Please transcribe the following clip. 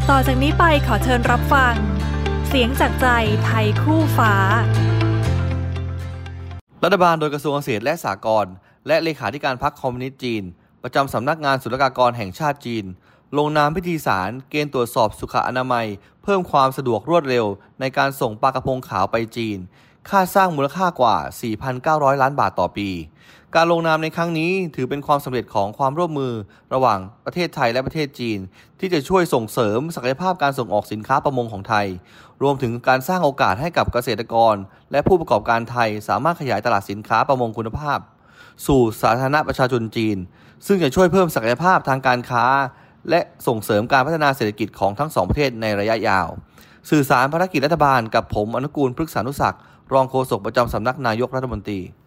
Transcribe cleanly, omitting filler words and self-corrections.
ต่อจากนี้ไปขอเชิญรับฟังเสียงจากใจไทยคู่ฟ้ารัฐบาลโดยกระทรวงเกษตรและสหกรณ์และเลขาธิการพรรคคอมมิวนิสต์จีนประจำสำนักงานศุลกากรแห่งชาติจีนลงนามพิธีสารเกณฑ์ตรวจสอบสุขอนามัยเพิ่มความสะดวกรวดเร็วในการส่งปลากระพงขาวไปจีนค่าสร้างมูลค่ากว่า 4,900 ล้านบาทต่อปีการลงนามในครั้งนี้ถือเป็นความสำเร็จของความร่วมมือระหว่างประเทศไทยและประเทศจีนที่จะช่วยส่งเสริมศักยภาพการส่งออกสินค้าประมงของไทยรวมถึงการสร้างโอกาสให้กับเกษตรกรและผู้ประกอบการไทยสามารถขยายตลาดสินค้าประมงคุณภาพสู่สาธารณประชาชนจีนซึ่งจะช่วยเพิ่มศักยภาพทางการค้าและส่งเสริมการพัฒนาเศรษฐกิจของทั้งสองประเทศในระยะยาวสื่อสารภารกิจรัฐบาลกับผมอนุกูลพฤกษานุศักดิ์รองโฆษกประจำสำนักนายกรัฐมนตรี